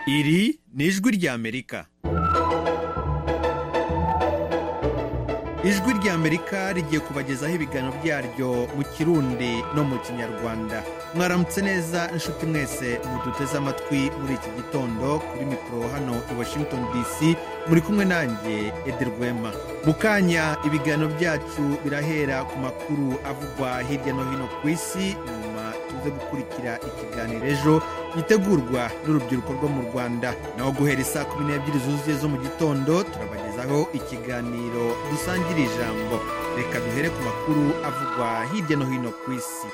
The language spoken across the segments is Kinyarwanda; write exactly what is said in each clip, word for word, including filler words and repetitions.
Iri ni ijwi ry'Amerika. Ijwi ry'Amerika rigiye kubagezaho ibiganiro byaryo mu Kirundi no mu Kinyarwanda. Mwaramutse neza inshuti mwese muduteze amatwi muri iki gitondo. Kuri mikoro hano i Washington D C muri kumwe nanjye Ederwema. Mukanya ibiganiro byacu birahera ku makuru avugwa hirya no hino ku isi, nyuma tuze gukurikira ikiganiro ejo gitegurwa n'urubyiruko rwo mu Rwanda. Naho guhera saa kumi n'ebyiri zuzuye zo mu gitondo turabagezaho ikiganiro dusangira ijambo. Reka duhere ku makuru avugwa hirya no hino ku isi.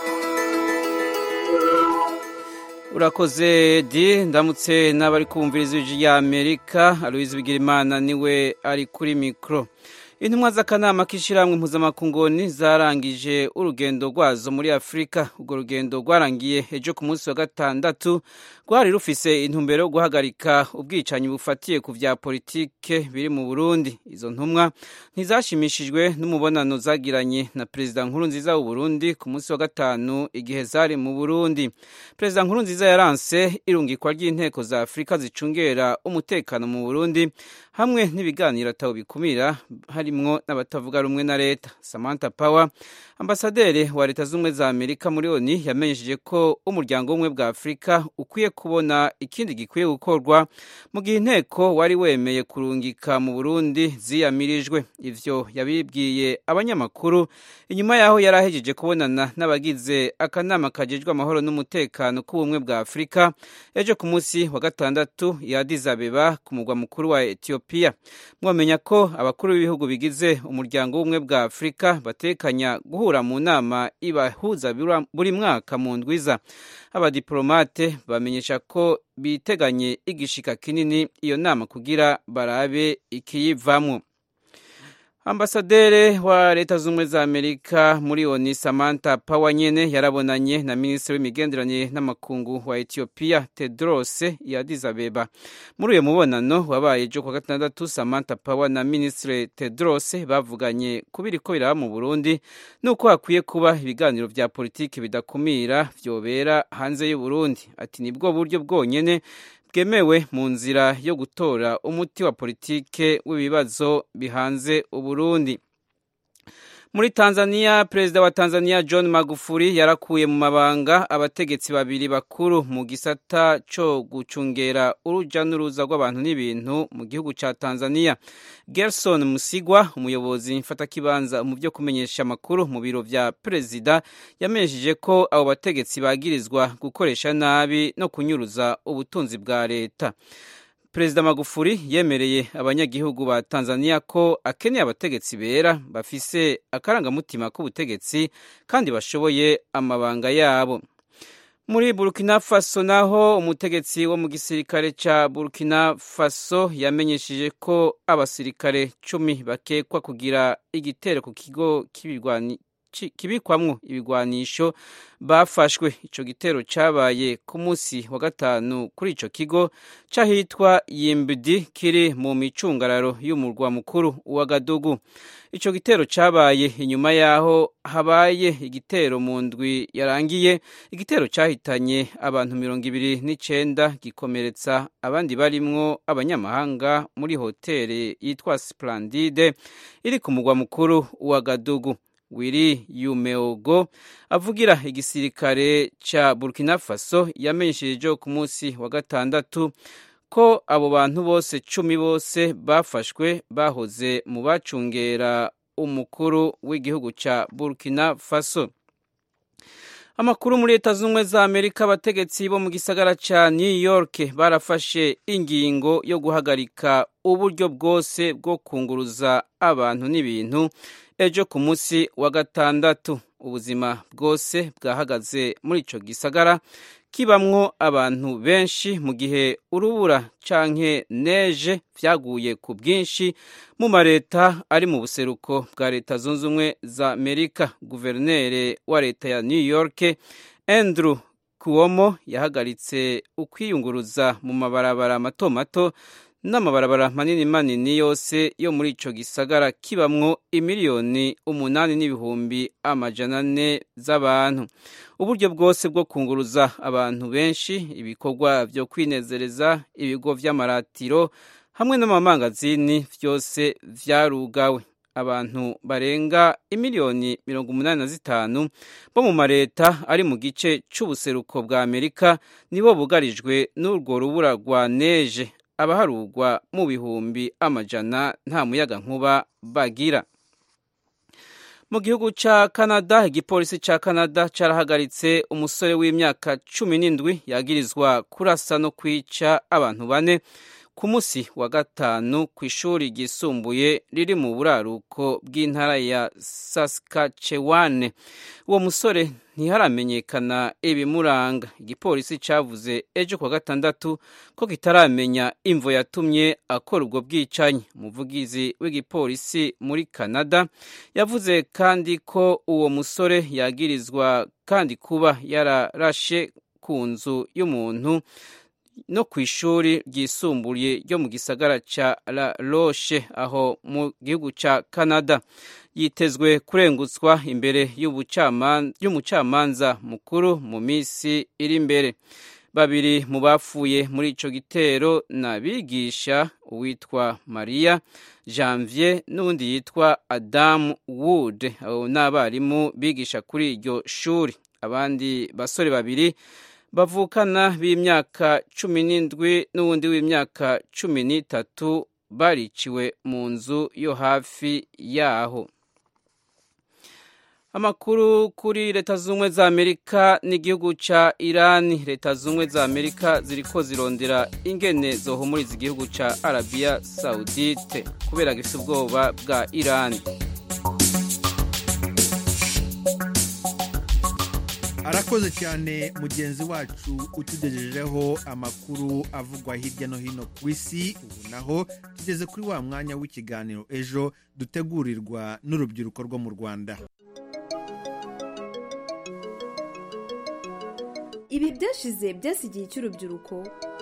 Urakoze di ndamutse n'abari kumviriza ijwi y'Amerika. Aloise Bigirimana niwe ari kuri mikro. Intumwa z'akanama k'ishyirahamwe mpuzamakungu zarangije urugendo rwazo muri Afurika. Urwo rugendo rwarangiye ejo ku munsi wa gatandatu, rwari rufise intumbero yo guhagarika ubwicanyi bufatiye ku vya politike biri mu Burundi. Izo ntumwa ntizashimishijwe n'umubonano zagiranye na Perezida Nkurunziza w'u Burundi ku munsi wa gatanu igihe zari mu Burundi. Perezida Nkurunziza yaranse irungikwa ry'inteko za Afurika zicungera umutekano mu Burundi hamwe n'ibiganiro ataho bikumira harimwo n'abatavuga rumwe na leta. Samantha Power, ambasaderi wa Leta z'Ubumwe za Amerika muri O N U, yamenyesheje ko umuryango w'ubumwe bwa Afurika ukwiye kubona ikindi gikwiye gukorwa mu gihe inteko wari wemeye kurungika mu Burundi ziyamirijwe. Ivyo yabibwiye abanyamakuru inyuma yaho yarahejeje kubonana n'abagize akanama kajejwe amahoro n'umutekano k'ubumwe bwa Afurika ejo ku munsi wa gatandatu i Addis Abeba ku mugwa mukuru wa Ethiopia. Mwamenya ko abakuru b'ibihugu bigize umuryango w'ubumwe bwa Afurika batekanya guhura mu nama ibahuza buri mwaka mu ndwiza. Abadiplomate bamenyesha ko biteganye igishika kinini iyo nama kugira barabe ikiyivamwo. Ambasaderi wa Leta z'Ubumwe za Amerika muri O N U Samantha Power nyene yarabonanye na Minisitiri w'imigenderanire n'amakungu wa Ethiopia Tedros i Addis Abeba. Muri uyo mubonano wabaye ejo ku gatandatu, Samantha Power na Minisitiri Tedros bavuganye kubiriko biraba mu Burundi nuko hakwiye kuba ibiganiro vya politiki bidakumira vyobera hanze y'u Burundi. Ati nibwo buryo bwonyene bwemewe mu nzira yo gutora umuti wa politike w'ibibazo bihanze Uburundi. Muri Tanzania, Perezida wa Tanzania John Magufuli yarakuye mu mabanga abategetsi babiri bakuru mu gisata co gucungera uruja n'uruza rw'abantu n'ibintu mu gihugu ca Tanzania. Gerson Musigwa, umuyobozi mfatakibanza mu byo kumenyesha amakuru mu biro vya Perezida, yamenyesheje ko abo bategetsi bagirizwa gukoresha nabi no kunyuruza ubutunzi bwa leta. Perezida Magufuli yemereye abanyagihugu ba Tanzania ko akeneye abategetsi bera bafise akarangamutima k'ubutegetsi kandi bashoboye amabanga yabo. Muri Burkina Faso naho, umutegetsi wo mu gisirikare ca Burkina Faso yamenyesheje ko abasirikare cumi bakekwa kugira igitero ku kigo k'ibirwani kibikwamwo ibigwanisho bafashwe. Ico gitero cabaye ku munsi wa gatanu kuri ico kigo cahitwa Yimbidi kiri mu micungararo y'umurwa mukuru wa Gadugu. Ico gitero cabaye inyuma yaho habaye igitero mu ndwi yarangiye, igitero cahitanye abantu mirongo ibiri n'icenda gikomeretsa abandi barimwo abanyamahanga muri hoteli yitwa Splendide iri ku murwa mukuru wa Gadugu. Wiri Yumeogo avugira igisirikare ca Burkina Faso yamenyesheje ku munsi wa gatandatu ko abo bantu bose cumi bose bafashwe bahoze mu bacungera umukuru w'igihugu ca Burkina Faso. Amakuru muri Leta z'Ubumwe za Amerika, abategetsi bo mu gisagara ca New York barafashe ingingo yo guhagarika uburyo bwose bwo kunguruza abantu n'ibintu ejo ku munsi wa gatandatu. Ubuzima bwose bwahagaze muri ico gisagara kibamwo abantu benshi mu gihe urubura canke neje vyaguye ku bwinshi mu mareta ari mu buseruko bwa Leta zunze ubumwe za Amerika. Guverineri wa leta ya New York Andrew Cuomo yahagaritse ukwiyunguruza mu mabarabara mato mato n'amabarabara manini manini yose yo muri ico gisagara kibamwo imiliyoni umunani n'ibihumbi amajana ane z'abantu. Uburyo bwose bwo kunguruza abantu benshi, ibikorwa vyo kwinezereza, ibigo vy'amaratiro hamwe n'amamangazini vyose vyarugawe. Abantu barenga imiliyoni mirongo umunani na zitanu bo mu mareta ari mu gice c'ubuseruko bwa Amerika nibo bugarijwe n'urwo rubura rwa neje. Abaharugwa mu bihumbi amajana nta muyaga nkuba bagira. Mu gihugu ca Canada, igipolisi ca Canada carahagaritse umusore w'imyaka cumi n'indwi yagirizwa kurasa no kwica abantu bane ku musi wa gatanu kw'ishuri ryisumbuye riri mu buraruko bw'intara ya Saskatchewan. Uwo musore ntiharamenyekana ibimuranga. Igipolisi cavuze ejo kwa gatandatu ko kitaramenya imvo yatumye akora ubwo bwicanyi. Umuvugizi w'igipolisi muri Canada yavuze kandi ko uwo musore yagirizwa kandi kuba yararashe ku nzu y'umuntu no kw'ishuri ryisumbuye ryo mu gisagara ca La Roche aho mu gihugu ca Canada. Yitezwe kurengutswa imbere y'umucamanza mukuru mu misi iri imbere. Babiri mu bapfuye muri ico gitero n'abigisha, uwitwa Maria Janvier n'undi yitwa Adam Wood, abo n'abarimu bigisha kuri iryo shuri. Abandi basore babiri bavukana b'imyaka cumi n'indwi n'uwundi w'imyaka cumi n'itatu bariciwe mu nzu yo hafi yaho. Amakuru kuri Leta Zunze za Amerika n'igihugu ca Iran. Leta Zunze za Amerika ziriko zirondera ingene zohumuriza igihugu ca Arabia Saudite kubera gifite ubwoba bwa Iran. Arakoze cyane mugenzi wacu utugejejeho amakuru avugwa hirya no hino ku isi. Ubu naho tugeze kuri wa mwanya w'ikiganiro ejo dutegurirwa n'urubyiruko rwo mu Rwanda. Ibi byashize byasigiye cy'urubyiruko.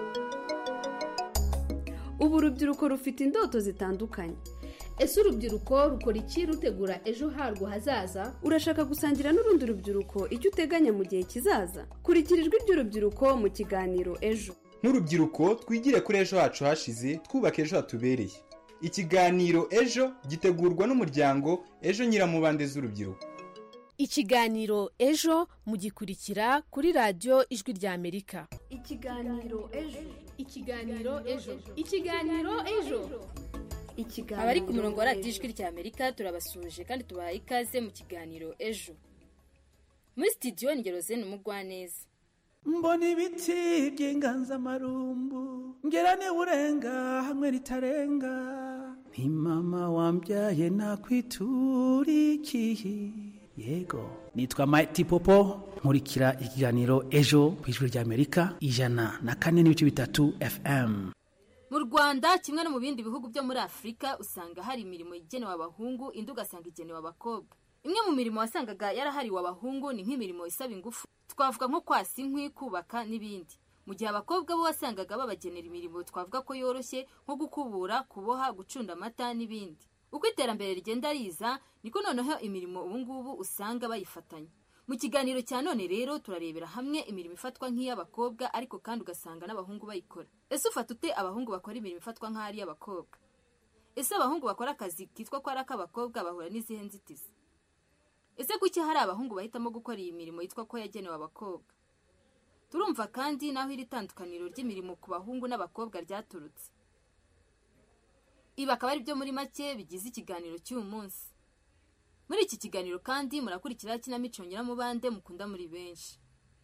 Ubu urubyiruko rufite indoto zitandukanye. Ese urubyiruko rukora iki rutegura ejo harwo hazaza? Urashaka gusangira n'urundi rubyiruko icyo uteganya mu gihe kizaza? Kurikira ijwi ry'urubyiruko mu kiganiro ejo. Nk'urubyiruko twigire kuri ejo hacu hashize, twubake ejo hatubereye. Ikiganiro ejo gitegurwa n'umuryango Ejo Nyiramubande z'urubyiruko. Ikiganiro ejo mugikurikira kuri radio Ijwi rya Amerika. Ikiganiro ejo. Ikiganiro ejo. Ikiganiro ejo. Abari ku murongo wa radio Ijwi rya Amerika turabasuje kandi tubahaye ikaze mu kiganiro ejo. Muri studio Ngeroze n'umugwaneza. Mbona ibiti by'inganza marumbu ngerane urenga hamwe ritarenga. Ni mama wambyaye nakwiturikiye. Yego, nitwa Mighty Popo, nkurikira ikiganiro ejo ku Ijwi rya Amerika ijana na kane n'ibice bitatu F M. Mu Rwanda kimwe no mu bindi bihugu byo muri Afrika usanga hari imirimo igenewe abahungu, indi ugasanga igenewe abakobwa. Imwe mu mirimo wasangaga yarahariwe abahungu ni nk'imirimo isaba ingufu, twavuga nko kwasa inkwi, kubaka n'ibindi. Mu gihe abakobwa bo wasangaga babagenera imirimo twavuga ko yoroshye nko gukubura, kuboha, gucunda amata n'ibindi. Uko iterambere rigenda riza niko noneho imirimo ubu ngubu usanga bayifatanya. Mu kiganiro cya none rero turarebera hamwe imirimo ifatwa nk'iy'abakobwa ariko kandi ugasanga n'abahungu bayikora. Ese ufata ute abahungu bakora imirimo ifatwa nk'ari y'abakobwa? Ese abahungu bakora akazi kitwa ko ari ak'abakobwa bahura n'izihe nzitizi? Ese kuki hari abahungu bahitamo gukora iyi mirimo yitwa ko yagenewe abakobwa? Turumva kandi naho iri tandukaniro ry'imirimo ku bahungu n'abakobwa ryaturutse. Ibi akaba ari byo muri make bigize ikiganiro cy'uyu munsi. Muri iki kiganiro kandi murakurikira kinamico Nyiramubande mukunda muri benshi.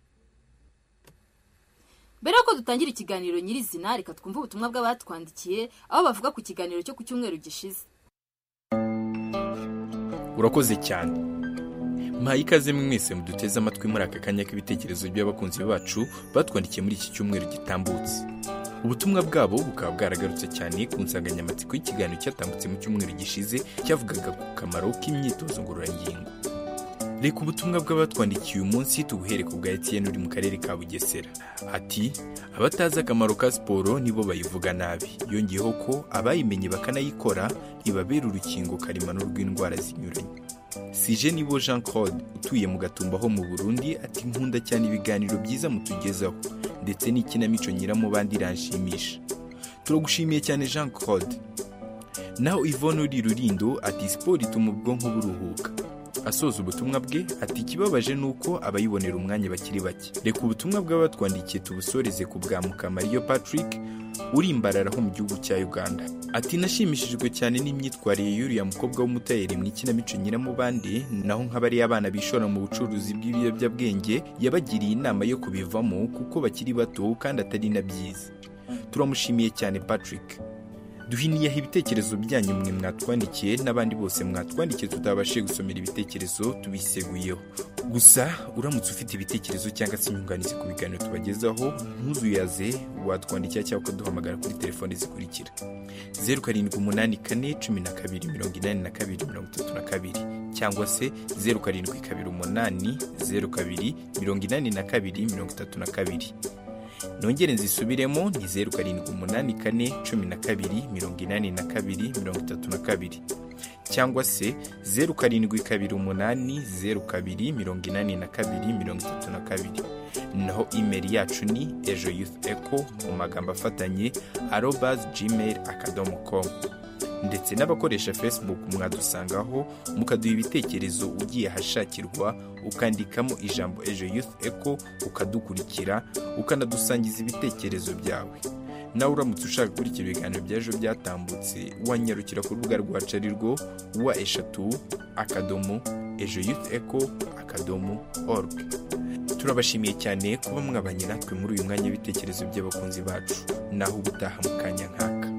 Mbere yuko dutangira ikiganiro nyirizina, reka twumve ubutumwa bw'abatwandikiye aho bavuga ku kiganiro cyo ku cyumweru gishize. Urakoze cyane. Mpaye ikaze mwese muduteze amatwi muri aka kanya k'ibitekerezo by'abakunzi bacu batwandikiye muri iki cyumweru gitambutse. Ubutumwa bwabo bukaba bwaragarutse cyane ku nsanganyamatsiko y'ikiganiro cyatambutse mu cyumweru gishize cyavugaga ku kamaro k'imyitozo ngororangingo. reka ubutumwa bw'abatwandikiye uyu munsi tubuhere ku bwa Etienne uri mu karere ka Bugesera. Ati abatazi akamaro ka siporo nibo bayivuga nabi, yongeyeho ko abayimenye bakanayikora ibabera urukingo karemano rw'indwara zinyuranye. Sije nibo Jean Claude utuye mu Gatumba ho mu Burundi ati nkunda cyane ibiganiro byiza mutugezaho ndetse n'ikinamico nyiramubandi iranshimisha. Turagushimiye cyane Jean Claude. Naho Yvonne uri Rurindo ati siporo ituma ubwonko buruhuka. Asoza ubutumwa bwe ati kibabaje nuko abayibonera umwanya bakiri bake. Reka ubutumwa bw'abatwandikiye tubusoreze ku bwa Mukamariyo Patrick uri imbararaho mu gihugu cya Uganda. Ati nashimishijwe cyane n'imyitwarire y'uriya mukobwa w'umutayeri mu ikinamico nyiramubande, naho nk'abari abana bishora mu bucuruzi bw'ibiyobyabwenge yabagiriye inama yo kubivamo kuko bakiri bato kandi atari na byiza. Turamushimiye cyane Patrick. Duhiniyeho ibitekerezo byanyu mwe mwatwandikiye n'abandi bose mwatwandikiye tutabashe gusomera ibitekerezo tubiseguyeho. Gusa uramutse ufite ibitekerezo cyangwa se inyunganizi ku biganiro tubagezaho ntuzuyaze, watwandikira cyangwa ukaduhamagara kuri telefone zikurikira: zeru karindwi umunani kane cumi na kabiri mirongo inani na kabiri mirongo itatu na kabiri cyangwa se zeru karindwi kabiri umunani zeru kabiri mirongo inani na kabiri mirongo itatu na kabiri. Nongere nzisubiremo ni zeru karindwi umunani kane cumi na kabiri mirongo inani na kabiri mirongo itatu na kabiri cyangwa se zeru karindwi kabiri umunani zeru kabiri mirongo inani na kabiri mirongo itatu na kabiri. Naho email yacu ni ejo youth echo mu magambo afatanye arobase gmail akadomo com. Ndetse n'abakoresha Facebook mwadusangaho mukaduha ibitekerezo ugiye hashakirwa ukandikamo ijambo Ejo Youth Echo ukadukurikira ukanadusangiza ibitekerezo byawe. Nawe uramutse ushaka gukurikira ibiganiro by'ejo byatambutse wanyarukira ku rubuga rwacu arirwo wa eshatu akadomo ejo youth echo akadomo org. Turabashimiye cyane kuba mwabanye natwe muri uyu mwanya w'ibitekerezo by'abakunzi bacu. Naho ubutaha mu kanya nkaka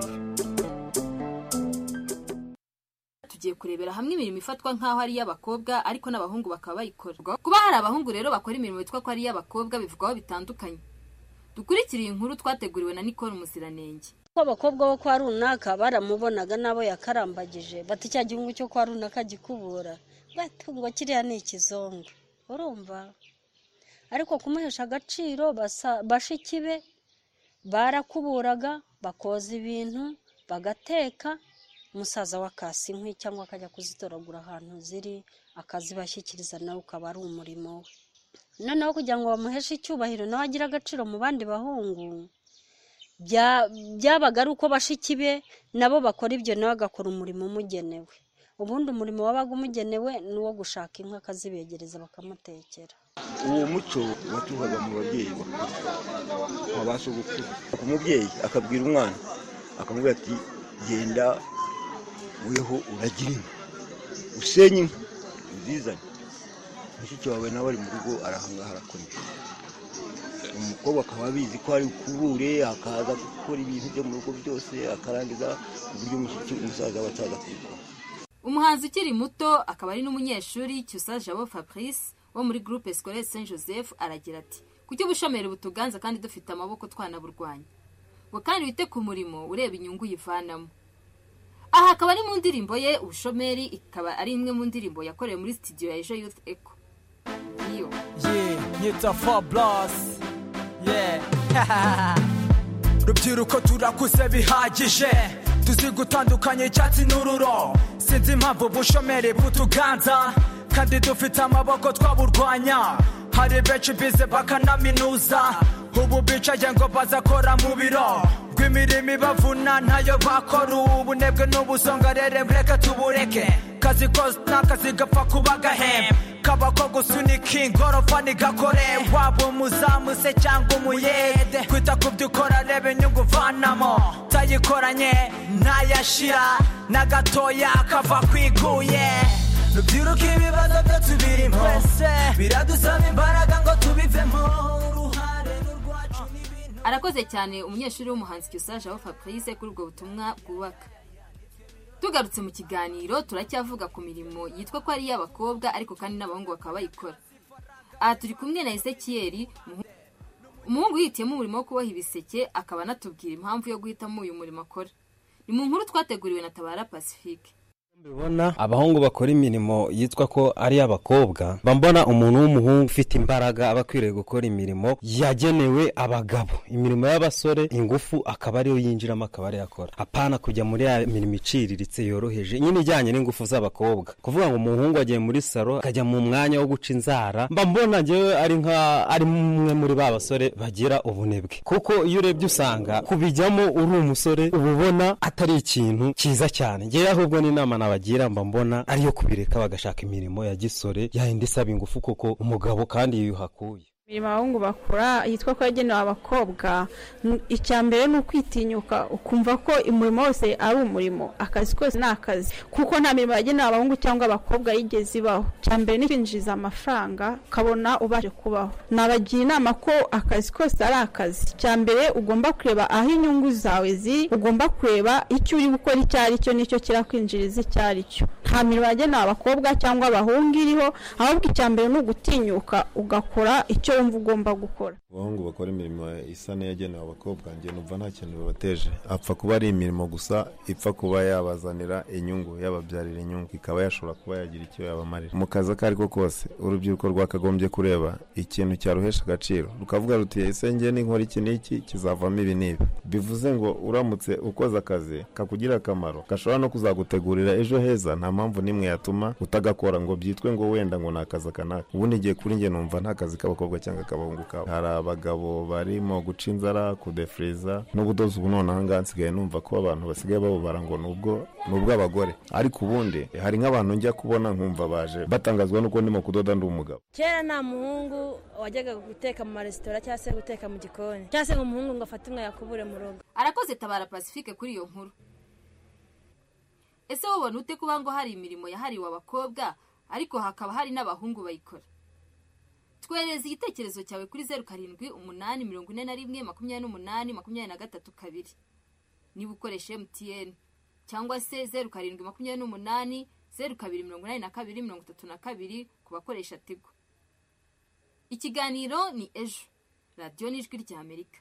tugiye kurebera hamwe imirimo ifatwa nk'aho ari iy'abakobwa ariko n'abahungu bakaba bayikora. Kuba hari abahungu rero bakora imirimo yitwa ko ari iy'abakobwa bivugwaho bitandukanye. Dukurikira iyi nkuru twateguriwe na Nicole Muziranenge. Ko abakobwa bo kwa runaka baramubonaga nabo yakarambagije bati cya gihungu cyo kwa runaka gikubura batungo kiriya ni ikizongo, urumva? Ariko kumuhesha agaciro bashikibe barakuburaga bakoza ibintu bagateka, umusaza wakasi inkwi cyangwa akajya kuzitoragura ahantu ziri akazibashyikiriza nawe ukaba ari umurimo we. Noneho kugira ngo bamuheshe icyubahiro nawe agira agaciro mu bandi bahungu, byabaga ari uko bashikibe nabo bakora ibyo nawe agakora umurimo umugenewe. Ubundi umurimo wabaga umugenewe ni uwo gushaka inka akazibegereza bakamutekera. Uwo muco watuhaga mu babyeyi bakuru abasogokuru. Umubyeyi akabwira umwana akamubwira ati genda weho uragira inka usenye inka uzizane, mushiki wawe nawe ari mu rugo arahanga harakora. Umukobwa akaba abizi ko ari kubure akaza gukora ibintu byo mu rugo byose akarangiza uburyo mushiki umusaza wataza kubikora. Umuhanzi ukiri muto akaba ari n'umunyeshuri Cyusa Jabo Fabrice wo muri Groupe Scolaire Saint Joseph aragira ati kuki ubushomeri butuganza kandi dufite amaboko twanaburwanya, ngo kandi wite ku murimo ureba inyungu yivanamo. Aha akaba ari mu ndirimbo ye ubushomeri, ikaba ari imwe mu ndirimbo yakorewe muri studio ya Ejo Youth Echo. Iyo yeah nyita Fabulous yeah rubyiruko turakuze bihagije tuzi gutandukanya icyatsi n'ururo, sinzi impamvu ubushomeri butuganza kandi dufite amaboko twaburwanya. Hari benshi bize bakanaminuza ubu bicaye ngo bazakora mu biro rw'imirimo ibavuna ntayo bakora. Ubunebwe n'ubusongarere reka tubureke, kazi kose n'akazi gapfa kuba gahemba kaba ko gusunika ingorofa nigakore. Waba umuzamu se cyangwa umuyede kwita ku byo ukora reba inyungu uvanamo, tayikoranye ntayashira na gatoya kava kwiguye. Rubyiruka ibibazo byacu birimo biradusaba imbaraga ngo tubivemo. Arakoze cyane umunyeshuri w'umuhanzi Cyusa Jabo Fabrice kuri ubwo butumwa bwubaka. Tugarutse mu kiganiro turacyavuga ku mirimo yitwa ko ari y'abakobwa ariko kandi n'abahungu bakaba bayikora. Aha turi kumwe na Ezekiel, umuhungu yitiyemo umurimo wo kuboha ibiseke, akaba anatubwira impamvu yo guhitamo uyu murimo akora. Ni mu nkuru twateguriwe na Tabara Pacifique. Mbona abahungu bakora imirimo yitwa ko ari abakobwa bambona umuntu w'umuhungu ufite imbaraga abakwiriye gukora imirimo yagenewe abagabo, imirimo y'abasore ingufu akaba ariyo yinjiramo akaba ari yakora, apana kujya muri ya mirimo iciriritse yoroheje nyine ijyanye n'ingufu z'abakobwa. Kuvuga ngo umuhungu agiye muri saro akajya mu mwanya wo guca inzara, mba mbona njyewe ari nka ari umwe muri ba basore bagira ubunebwe, kuko iyo urebye usanga kubijyamo uri umusore ububona atari ikintu cyiza cyane. Njyewe ahubwo n'inama nabagira mba mbona ariyo kubireka bagashaka imirimo ya gisore yahindi isaba ingufu, kuko umugabo kandi yiyuhakuye. Imirimo abahungu bakora yitwa ko yagenewe abakobwa, icya mbere ni ukwitinyuka ukumva ko umurimo wose ari umurimo, akazi kose ni akazi, kuko nta mirimo yagenewe abahungu cyangwa abakobwa yigeze ibaho. Icya mbere ni kwinjiza amafaranga ukabona ubashe kubaho. Nabagira inama ko akazi kose ari akazi. Icya mbere ugomba kureba aho inyungu zawe ziri, ugomba kureba icyo uri gukora icyo ari cyo nicyo kirakwinjiriza icyo ari cyo. Nta mirimo yagenewe abakobwa cyangwa abahungu iriho, ahubwo icya mbere ni ugutinyuka ugakora icyo wumva ugomba gukora. Abahungu bakora imirimo isa n'iyagenewe abakobwa njye numva nta kintu bibateje, apfa kuba ari imirimo gusa ipfa kuba yabazanira inyungu, yababyarira inyungu, ikaba yashobora kuba yagira icyo yabamarira. Mu kazi ako ariko kose urubyiruko rwakagombye kureba ikintu cyaruhesha agaciro, rukavuga ruti ese njye ninkora iki n'iki kizavamo ibi n'ibi. Bivuze ngo uramutse ukoze akazi kakugira akamaro gashobora no kuzagutegurira ejo heza, nta mpamvu n'imwe yatuma utagakora ngo byitwe ngo wenda ngo ni akazi kanaka. Ubundi igihe kuri njye numva nta kazi k'abakobwa cyangwa akabahungu kabo. Hari abagabo barimo guca inzara, kudefriza n'ubudozi. Ubu none ahangaha nsigaye numva ko abantu basigaye babubara ngo nubwo nubwo abagore, ariko ubundi hari nk'abantu njya kubona nkumva baje batangazwa nuko ndimo kudoda ndi umugabo. Kera nta muhungu wajyaga guteka mu maresitora cyangwa se guteka mu gikoni, cyangwa se ngo umuhungu ngo afate umwe yakubure mu rugo. Arakoze Tabara Pacifique kuri iyo nkuru. Ese wabona ute kuba ngo hari imirimo yahariwe abakobwa ariko hakaba hari n'abahungu bayikora? Twereza igitekerezo cyawe kuri zeru karindwi umunani mirongo ine na rimwe makumyabiri n'umunani makumyabiri na gatatu kabiri niba ukoresha M T N, cyangwa se zeru karindwi makumyabiri n'umunani zeru kabiri mirongo inani na kabiri mirongo itatu na kabiri ku bakoresha Tigo. Ikiganiro ni Ejo, radiyo n'ijwi ry'Amerika.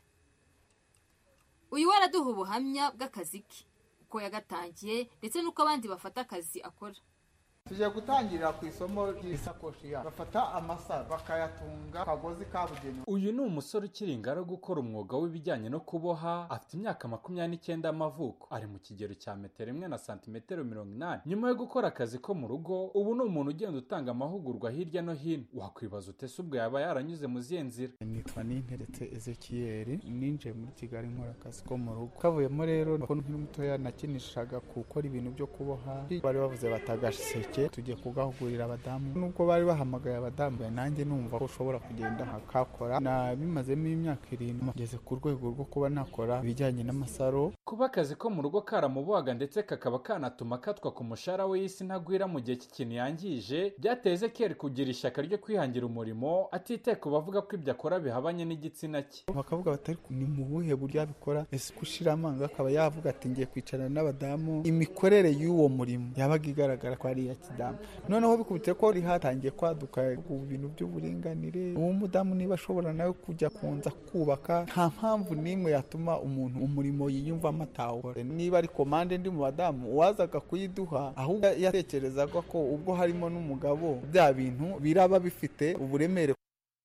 Uyu waraduha ubuhamya bw'akazi ke, uko yagatangiye ndetse n'uko abandi bafata akazi akora. Tujya gutangirira ku isomo ry'isakoshi ya bafata amasaro bakayatunga kagozi kabugenewe. Uyu ni umusore ukiri ingaragu gukora umwuga w'ibijyanye no kuboha, afite imyaka makumyabiri n'icyenda y'amavuko, ari mu kigero cya metero imwe na santimetero mirongo inani. Nyuma yo gukora akazi ko mu rugo, ubu ni umuntu ugenda utanga amahugurwa hirya no hino. Wakwibaza utese ubwo yaba yaranyuze mu zihe nzira? Nitwa Ninteretse Ezekiel, ninjiye muri Kigali nkora akazi ko mu rugo. Kavuyemo rero ko nkiri mutoya nakinishaga gukora ibintu byo kuboha, bari bavuze batagaseke tujye kugahugurira abadamu. Nubwo bari bahamagaye abadamu, nanjye numva ko ushobora kugenda nkakakora. Na bimazemo imyaka irindwi ngeze ku rwego rwo kuba nakora ibijyanye n'amasaro. Kuba akazi ko mu rugo karamubuhaga ndetse kakaba kanatuma katwa ku mushahara w'isi ntagwira mu gihe cy'ikintu yangije, byateze Ezekiel kugira ishyaka ryo kwihangira umurimo atite ku bavuga ko ibyo akora bihabanye n'igitsina cye. Bakavuga batari ni mu buhe buryo abikora, ese kushira amanga akaba yavuga ati ngiye kwicarana n'abadamu. Imikorere y'uwo murimo yabaga igaragara ko ari ya kidamu. Noneho bikubite ko rihatangiye kwaduka ibintu by'uburinganire. Uwo mudamu niba ashobora nawe kujya kunza kubaka, nta mpamvu nimwe yatuma umuntu umurimo yiyumva amatawore. Niba ari komande ndi mu badamu wazaga kuyiduha, ahubwo yatekerezaga ko ubwo harimo n'umugabo bya bintu biraba bifite uburemere.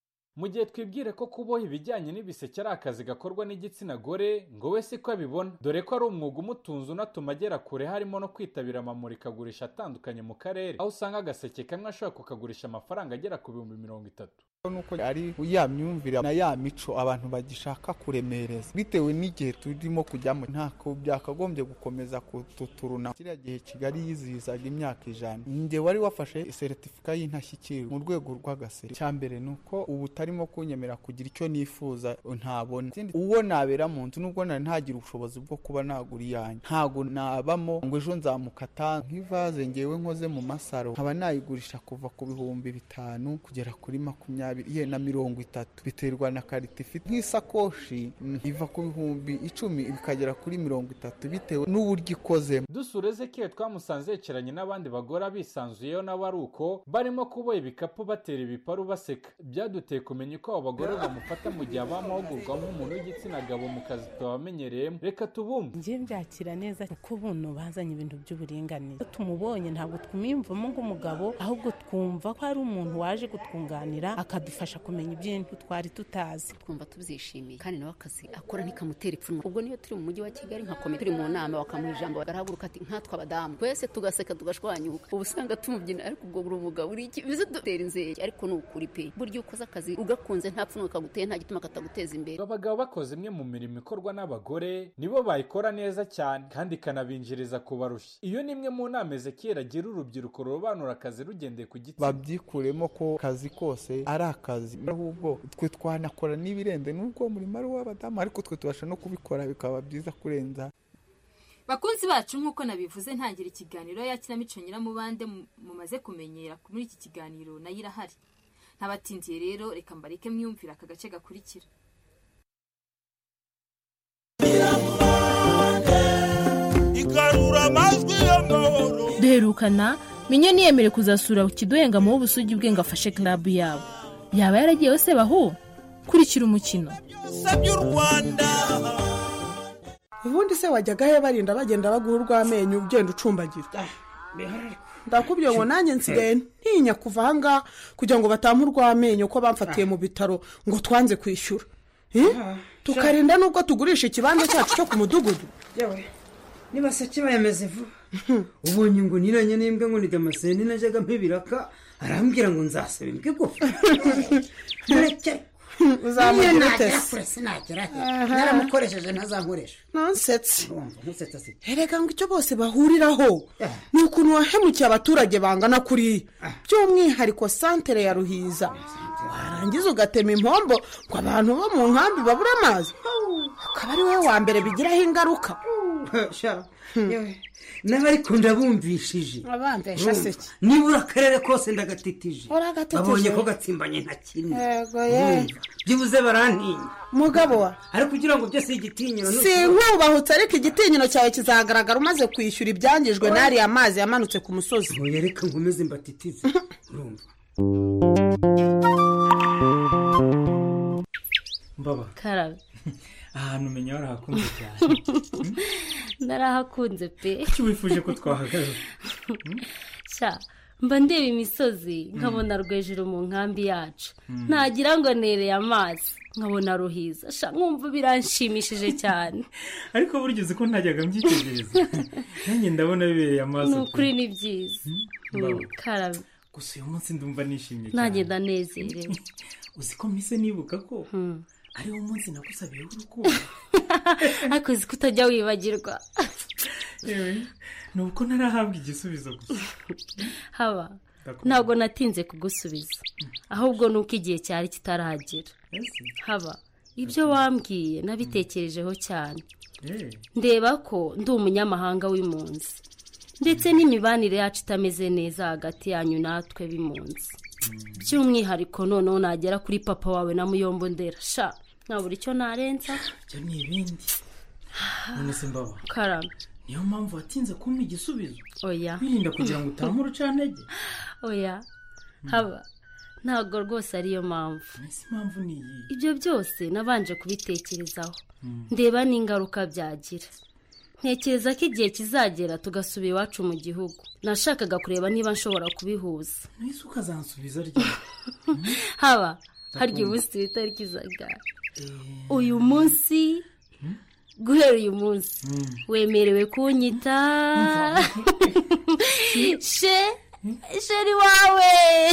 Mu gihe twibwire ko kuboha ibijyanye n'ibiseke ari akazi gakorwa n'igitsina gore, ngo we siko abibona, dore ko ari umwuga umutunze unatuma agera kure, harimo no kwitabira amamurikagurisha atandukanye mu karere, aho usanga agaseke kamwe ashobora kukagurisha amafaranga agera ku bihumbi mirongo itatu. Nuko ari ya myumvire na ya mico abantu bagishaka kuremereza bitewe n'igihe turimo kujyamo, ntako byakagombye gukomeza kututuruna. Kiriya gihe Kigali yizihizaga imyaka ijana, njye wari wafashe certificat y'intashyikirwa mu rwego rw'agaseke. Cyambere nuko ubu tarimo kunyemera kugira icyo nifuza ntabona. Uwo nabera mu nzu nubwo nari ntagira ubushobozi bwo kuba nagura iyanjye, ntago nabamo ngo ejo nzamukata nk'ivaze ngewe nkoze mu masaro nkaba nayigurisha kuva ku bihumbi bitanu kugera kuri makumyabiri ye na mirongo itatu, biterwa na karite ifite. Nk'isakoshi iva ku bihumbi icumi bikagera kuri mirongo itatu bitewe n'uburyo ikoze. Dusura Ezekiel twamusanze yekeranye n'abandi bagore bisanzuyeyo n'abaruko barimo kuboha ibikapu batera ibiparu baseka. Byaduteye kumenya uko abagore bamufata mu gihe aba amahugurwa nk'umuntu w'igitsina gabo mu kazi tubamenyereyemo. Reka tubumve. Njye mbyakira neza kuko buno bazanye ibintu by'uburinganire. Tumubonye ntabwo twumwimvamo nk'umugabo, ahubwo twumva ko ari umuntu waje kutwunganira akadufasha kumenya ibintu twari tutazi. Twumva tubyishimiye kandi nawe akazi akora ntikamutera ipfunwe. Ubwo niyo turi mu mujyi wa Kigali nka komite turi mu nama bakamuha ijambo barahaguruka ati nkatwe abadamu twese tugaseka tugashwanyuka. Ubu usanga tumubyina ariko ubwo buri umugabo uri iki bize dutera inzeri ariko n'ukuri pe. Buryo ukoze akazi ugakunze nta pfunwe kaguteye nta gituma kataguteza imbere. Abagabo bakoze imwe mu mirimo ikorwa n'abagore nibo bayikora neza cyane kandi ikanabinjiriza kubarusha. Iyo ni imwe mu nama Ezekiel agira urubyiruko rurobanura akazi rugendeye ku gitsina. Babyikuremo ko akazi kose ari akazi, ahubwo twe twanakora n'ibirenze nubwo umurimo ari w'abadamu ariko twe tubasha no kubikora bikaba byiza kurenza. Bakunzi bacu nk'uko nabivuze ntangira ikiganiro yakinamico Nyiramubande mumaze kumenyera muri iki kiganiro nayo irahari. Ntabatindiye rero reka mbareke myumvira aka gace gakurikira. Ikarura amajwi y'amahoro. Duherukana Minyoni yemere kuzasura Kiduhenga mu busugi bwe ngo afashe club yabo. Yaba yaragiye wese bahu kurikira umukino. Ubundi se wajyaga he barinda bagenda baguha urw'amenyo ugenda ucumbagira. Ndakubwiye ngo nanjye nsigaye ntinya kuva hanga kugira ngo batampa urw'amenyo ko bamfatiye mu bitaro ngo twanze kwishyura. Tukarinda nubwo tugurisha ikibanza cyacu cyo ku mudugudu. Yewe niba se kibayemeze vuba. Ubonye ngo niranye n'imbwa ngo ni Damascene najyaga mpibiraka arambwira ngo nzasaba imbwa igufi. Ndetse uzamubwira utese sinagera he naramukoresheje ntazankoresha. Nonsetsi erega ngo icyo bose bahuriraho ni ukuntu wahemukiye abaturage bangana kuri by'umwihariko santere ya Ruhiza. Warangiza ugatema impombo ngo abantu bo mu nkambi babura amazi akaba ari wowe wa mbere bigiraho ingaruka. Yewe n'abari kunda bumvishije abambesha seki nibura akarere kose ndagatitije uragatitije babonye ko gatsimbanye nta kintu. Yego ye byibuze barantinya mugabo wa ariko kugira ngo byose igitinyiro si nkubahutse ariko igitinyiro cyawe kizagaragara umaze kwishyura ibyangijwe n'ari amazi yamanutse ku musozi. Yereka ngomeze mbatitize urumva. Mbaba Karabe ahantu umenya warahakunze cyane. Narahakunze pe. Icyo wifuje ko twahagaze? Sha mba ndeba imisozi nkabona Rwejuru mu nkambi yacu. Ntagira ngo nereye amazi nkabona Ruhiza. Sha nkumva biranshimishije cyane. Ariko buryo uzi ko ntajyaga mbyitegereza. Nanjye ndabona bibereye amazi. Nukuri ni byiza. Karabe gusa uyu munsi ndumva nishimye cyane. Nanjye ndanezerewe. Uzi ko mise nibuka ko ari wo munsi nagusabiye urukundo. Ariko uzi ko utajya wibagirwa. Yewe nuko narahabwa igisubizo gusa. Haba ntabwo natinze kugusubiza ahubwo nuko igihe cyari kitarahagera. Haba ibyo wambwiye nabitekerejeho cyane. Ndeba ko ndi umunyamahanga w'impunzi ndetse n'imibanire yacu itameze neza hagati yanyu natwe b'impunzi. By'umwihariko noneho nagera kuri papa wawe na Muyombo Ndera. Sha nabura icyo narenza. Cyo ni ibindi. None se Mbaba Karame niyo mpamvu watinze kumpa igisubizo. Oya wirinda kugira ngo utamu urucantege. Oya Haba ntabwo rwose ariyo mpamvu. Ese impamvu ni iyi? Ibyo byose nabanje kubitekerezaho ndeba n'ingaruka byagira. Ntekereza ko igihe kizagera tugasubira iwacu mu gihugu. Nashakaga kureba niba nshobora kubihuza. Nise ukazansubiza ryo. Haba harya umunsi w'itariki zaga. Uyu munsi guhera uyu munsi wemerewe kunyita she sheri wawe.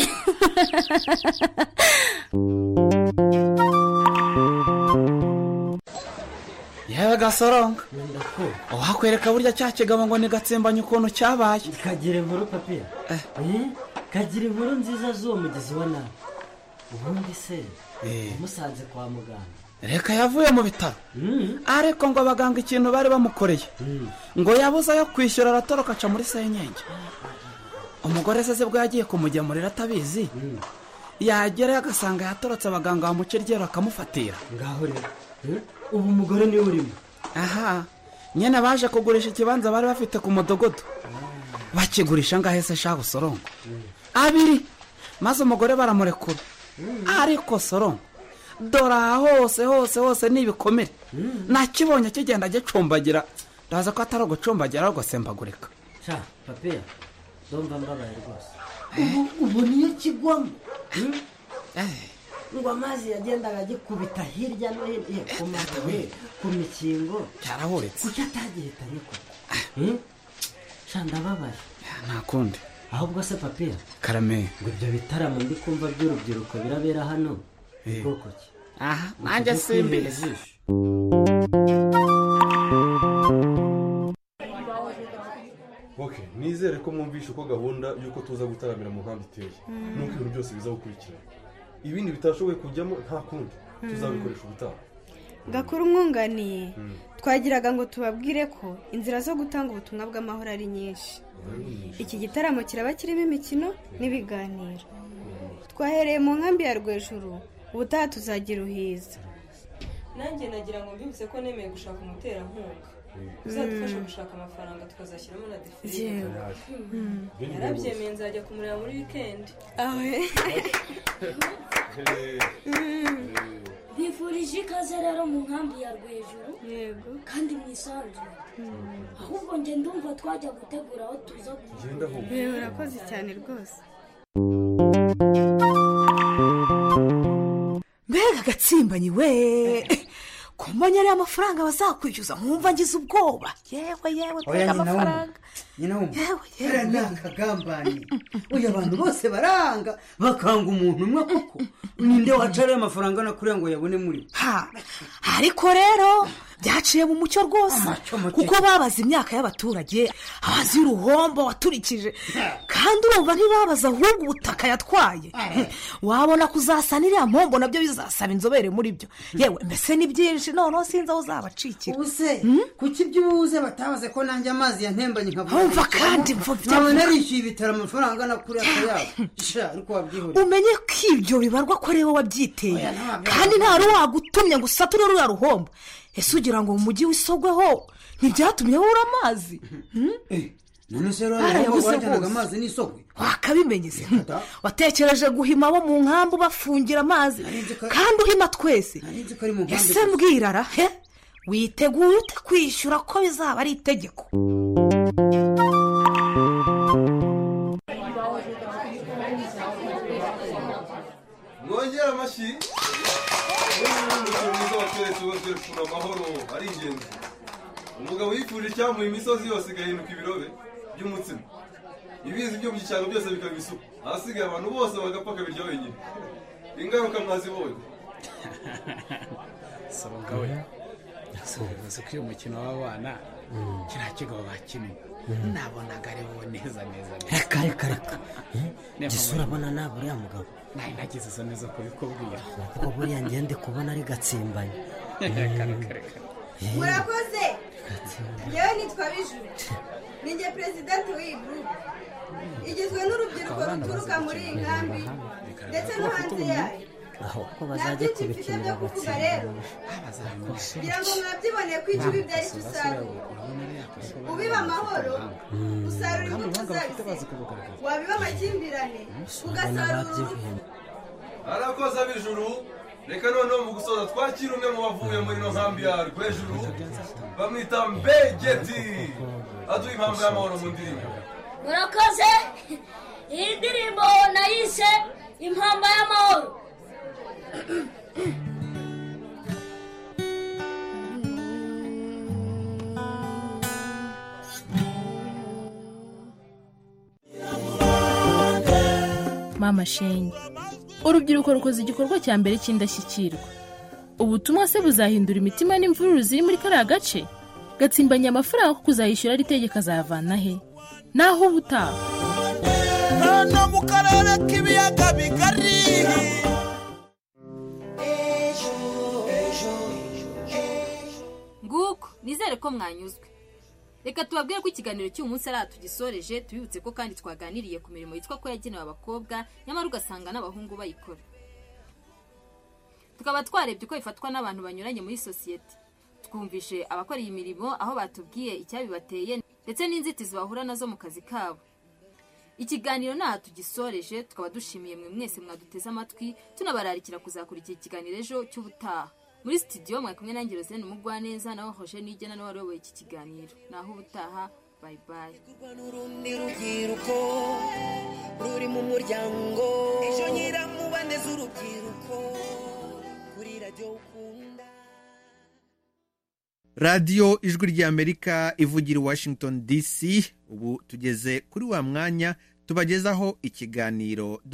Yewe Gasoronga wakwereka burya cyakigabo ngo nigatsembanye ukuntu cyabaye. Kagira inkuru papiya. Eh kagira inkuru nziza z'uwo mugezi wa nawe. Ubundi se musanze kwa muganga. Reka yavuye mu bitaro ariko ngo abaganga ikintu bari bamukoreye ngo yabuze yo kwishyura aratoroka aca muri Senyenge. Umugore se bwo yagiye kumugemurira atabizi yagera agasanga yatorotse abaganga bamuciryera akamufatira. Ngaho rero ubu umugore niwe urimo. Aha nyene baje kugurisha ikibanza bari bafite ku mudogodo bakigurisha ngahese sha Busorongo abiri maze umugore baramurekura ariko soro dora hose hose hose n'ibikomere nakibonye kigenda gicumbagira ndaza ko atari ugucumbagira ahubwo sembagurika sha papiya ndumva mbabaye rwose ubu niyo kigwamo ngo amazi yagendaga agikubita hirya no hino ku mabuye ku mikingo cyarahuretse kuki atagihita ariko sha ndababaye nta kundi ahubwo se papiya karame ngo ibyo bitaramo ndi kumva by'urubyiruko birabera hano bwoko ki aha nanjye simbizi Okay, nizere ko mwumvishe uko gahunda y'uko tuza gutaramira mu nkambi iteye nuko ibintu byose biza gukurikira ibindi bitashoboye kujyamo nta kundi tuzabikoresha ubutaha. Gakuru umwunganiye twagiraga ngo tubabwire ko inzira zo gutanga ubutumwa bw'amahoro ari nyinshi. Iki gitaramo kiraba kirimo imikino n'ibiganiro. Twahereye mu nkambi ya Rwejuru ubutaha tuzagira uhiza. Nanjye nagira ngo mbibutse ko nemeye gushaka umuterankunga uzadufasha gushaka amafaranga tukazashyiramo na defile. Yarabyemeye nzajya kumureba muri weekend. bifurije ikaze rero mu nkambi ya Rwejuru yego kandi mwisanzure ahubwo nge ndumva twajya gutegura aho tuza kugenda aho urakoze cyane rwose. mbega gatsimbanyi we kumanya ari amafaranga bazakwishyuza nkumva ngize ubwoba yewe yewe mbega amafaranga nyina wumva yewe nakagambanye uyu abantu bose baranga bakanga umuntu umwe kuko ninde wacariye amafaranga nakuriya ngo yabone muri ha ariko rero byaciye mu mucyo rwose kuko babaza imyaka y'abaturage abazi uruhombo waturikije kandi urumva ntibabaza ahubwo ubutaka yatwaye wabona kuzasanira mpombo nabyo bizasaba inzobere muri byo yewe mbese ni byinshi noneho sinzi aho uzabacikira ubuse kuki ibyo ubuze batabaze ko nanjye amazi yantembanye nkavuga umva kandi mvubya nawe narishyuye ibitaro amafaranga nakuri akayabo sha ariko wabyihoreye umenye ko ibyo bibarwa ko rero wabyiteye kandi nta ruwagutumye ngo usature ruriya ruhombo ese ugira ngo mu mujyi wisogweho ntibyatumye wura amazi none se rero wajyanaga amazi n'isogwe wakabimenye se watekereje guhima abo mu nkambi bafungira amazi kandi uhima twese ese mbwirara he witeguye ute kwishyura ko bizaba ari itegeko mwongera amashyi umugabo watweretse uburyo amahoro ari ingenzi umugabo yifuje icyamuha imisozi yose igahinduka ibirobe by'umutsima ibizi byo mu cyaro byose bikaba isuku ahasigaye abantu bose bagapfa kabirya wenyine ingaruka mwazibonye sabanga we uzi ko uyu mukino w'abana kiriya kigabo bakinnye nabonaga ariho neza neza reka reka reka gisura abona naba uriya mugabo nawe nagize izo neza kubikubwira kuko buriya ngende kubona ari gatsimbanye reka reka reka murakoze yewe nitwa Bijuru ninjye perezidante w'iyi gurupe igizwe n'urubyiruko ruturuka muri iyi nkambi ndetse no hanze yayo ahubwo bazajya kubikinira rero kugira ngo mwabyibone ko icyo bibyara icyo usarura ubiba amahoro usarura imbuto zabise wabiba amakimbirane ugasarura uruhu arakoze Bijuru reka noneho mu gusoza twakira umwe mu bavuye muri ino nkambi ya Rwejuru bamwita Mbegeti aduha impamvu y'amahoro mu ndirimbo. murakoze iyi ndirimbo nayise impamba y'amahoro. mama shenge urubyiruko rukoze igikorwa cya mbere cy'indashyikirwa ubutumwa se buzahindura imitima n'imvururu ziri muri kariya gace gatsimbanye amafaranga ko kuzayishyura ari itegeko azayavana he naho ubutaha hano mu karere k'ibiyaga bigari nguko nizere ko mwanyuzwe reka tubabwire ko ikiganiro cy'uyu munsi ari aha tugisoreje tubibutse ko kandi twaganiriye ku mirimo yitwa ko yagenewe abakobwa nyamara ugasanga n'abahungu bayikora tukaba twarebye uko bifatwa n'abantu banyuranye muri sosiyete twumvishe abakora iyi mirimo aho batubwiye icyabibateye ndetse n'inzitizi bahura nazo mu kazi kabo ikiganiro ntaha tugisoreje tukaba dushimiye mwe mwese mwaduteze amatwi tunabararikira kuzakurikira ikiganiro ejo cy'ubutaha. Muri studio mwe kumwe nanjye Rosine Umugwaneza nawe Roger Nigena nawe wayoboye iki kiganiro. Naho ubutaha, bye bye. Urundi rubyiruko ruri mu muryango ejo nyiramubane z'urubyiruko kuri radio ukunda. radiyo ijwi ry'Amerika ivugira i Washington D C. Ubu tugeze kuri wa mwanya tubagezaho ikiganiro